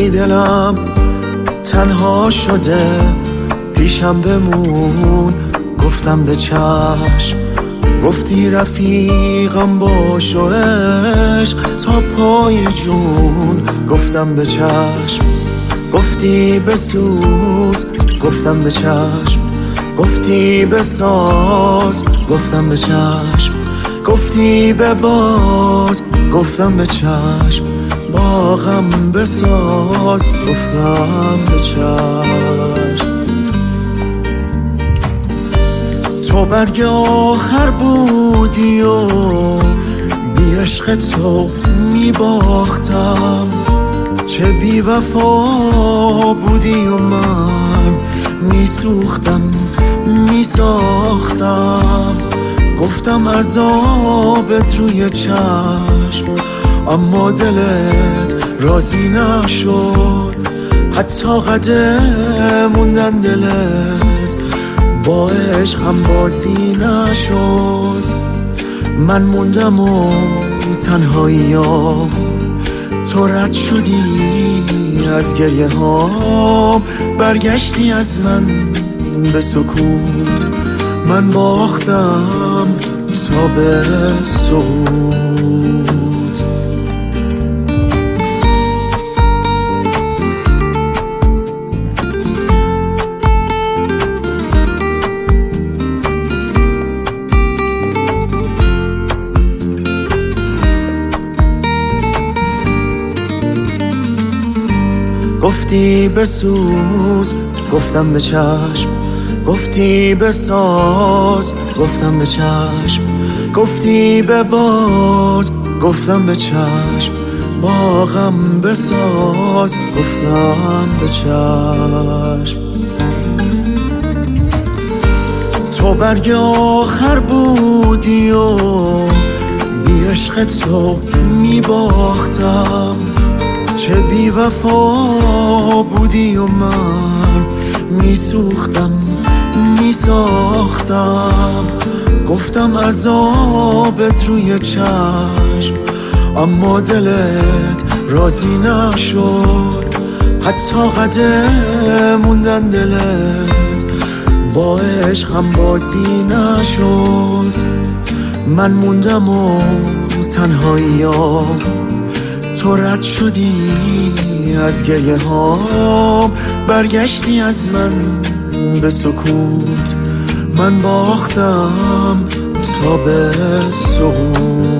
وقتی دلم تنها شده پیشم بمون، گفتم به چشم، گفتی رفیقم باش و عشق تا پای جون، گفتم به چشم، گفتی بسوز، گفتم به چشم، گفتی بساز، گفتم به چشم، گفتی بباز، گفتم به چشم، باغم بساز، گفتم به چشم. تو برگ آخر بودی و بی عشق تو میباختم، چه بی وفا بودی و من میسوختم میساختم، گفتم عذابت روی چشم اما دلت راضی نشد، حتی قدم موندن دلت با عشقم بازی نشد. من موندم و تنهاییام، تو رد شدی از گریه هام، برگشتی از من به سکوت، من باختم تا به صعود. گفتی بسوز، گفتم به چشم، گفتی بساز، گفتم به چشم، گفتی بباز، گفتم به چشم، باغم بساز، گفتم به چشم. تو برگ آخر بودی و بی عشق تو میباختم، چه بی وفا بودی و من میسوختم میساختم، گفتم عذابت روی چشم اما دلت راضی نشد، حتی قدم موندن دلت با عشقم بازی نشد. من موندم و تنهاییام، تو رد شدی از گریه هام، برگشتی از من به سکوت، من باختم تا به صعود.